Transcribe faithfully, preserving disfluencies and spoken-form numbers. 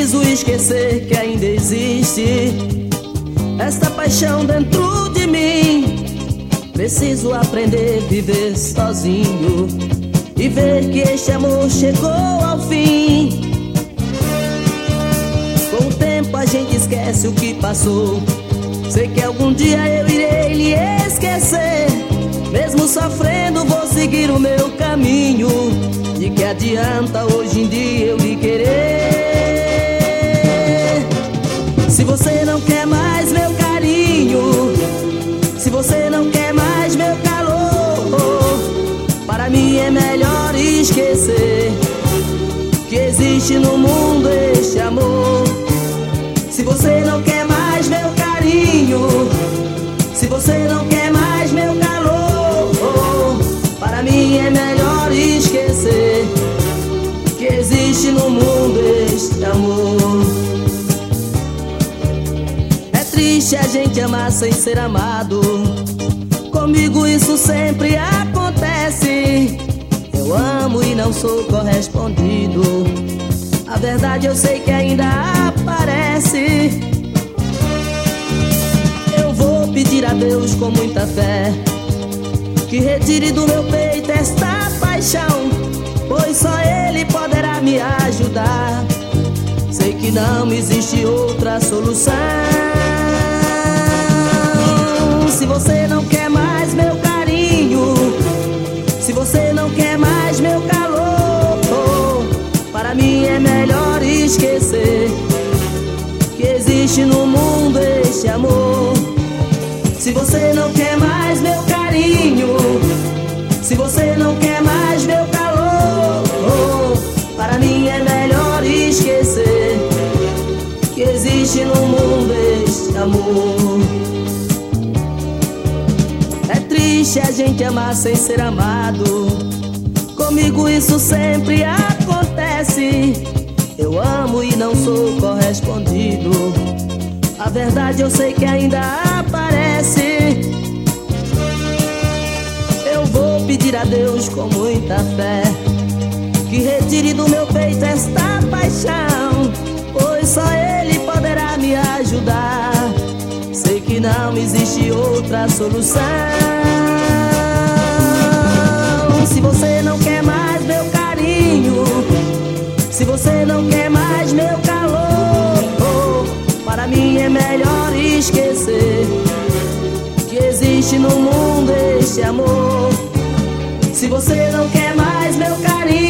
preciso esquecer que ainda existe esta paixão dentro de mim. Preciso aprender a viver sozinho e ver que este amor chegou ao fim. Com o tempo a gente esquece o que passou. Sei que algum dia eu irei lhe esquecer. Mesmo sofrendo vou seguir o meu caminho. De que adianta hoje em dia eu lhe querer? Se você não quer mais meu carinho, se você não quer mais meu calor, para mim é melhor esquecer que existe no mundo este amor. Se você não quer mais meu carinho, se você não quer mais meu calor, para mim é melhor esquecer que existe no mundo este amor. É triste a gente amar sem ser amado. Comigo isso sempre acontece. Eu amo e não sou correspondido. A verdade eu sei que ainda aparece. Eu vou pedir a Deus com muita fé que retire do meu peito esta paixão, pois só Ele poderá me ajudar. Sei que não existe outra solução. Se você não quer mais meu carinho, se você não quer mais meu calor, para mim é melhor esquecer que existe no mundo este amor. Se você não quer mais meu carinho, se você não quer mais meu calor, para mim é melhor esquecer que existe no mundo este amor. É triste a gente amar sem ser amado. Comigo isso sempre acontece. Eu amo e não sou correspondido. A verdade eu sei que ainda aparece. Eu vou pedir a Deus com muita fé que retire do meu peito esta paixão, pois só Ele poderá me ajudar. Sei que não existe outra solução. Se você não quer mais meu carinho, se você não quer mais meu calor, para mim é melhor esquecer que existe no mundo este amor. Se você não quer mais meu carinho,